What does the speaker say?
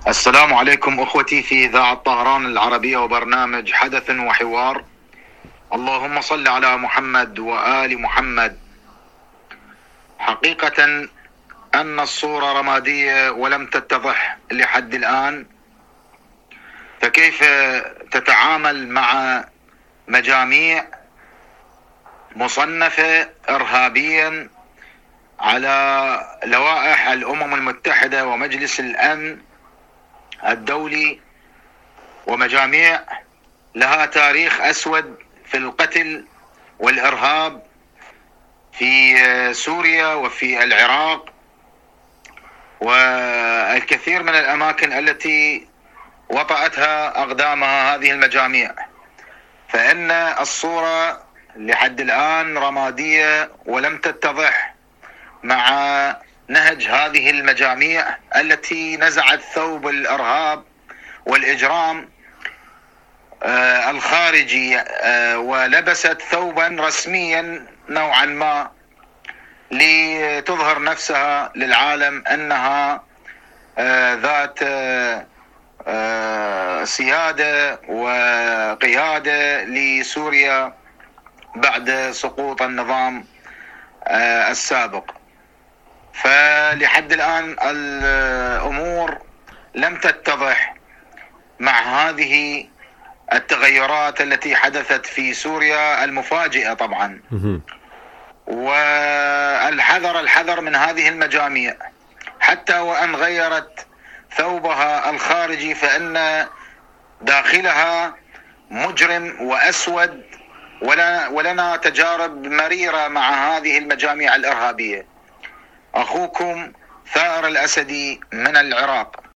السلام عليكم أخوتي في إذاعة طهران العربية وبرنامج حدث وحوار. اللهم صل على محمد وآل محمد. حقيقة أن الصورة رمادية ولم تتضح لحد الآن، فكيف تتعامل مع مجاميع مصنفة إرهابيا على لوائح الأمم المتحدة ومجلس الأمن الدولي، ومجاميع لها تاريخ أسود في القتل والإرهاب في سوريا وفي العراق والكثير من الأماكن التي وطأتها أقدامها هذه المجاميع. فإن الصورة لحد الآن رمادية ولم تتضح مع نهج هذه المجاميع التي نزعت ثوب الإرهاب والإجرام الخارجي ولبست ثوبا رسميا نوعا ما لتظهر نفسها للعالم أنها ذات سيادة وقيادة لسوريا بعد سقوط النظام السابق. فلحد الآن الأمور لم تتضح مع هذه التغيرات التي حدثت في سوريا المفاجئة طبعا. والحذر من هذه المجاميع، حتى وأن غيرت ثوبها الخارجي فإن داخلها مجرم وأسود، ولنا تجارب مريرة مع هذه المجاميع الإرهابية. أخوكم ثائر الأسدي من العراق.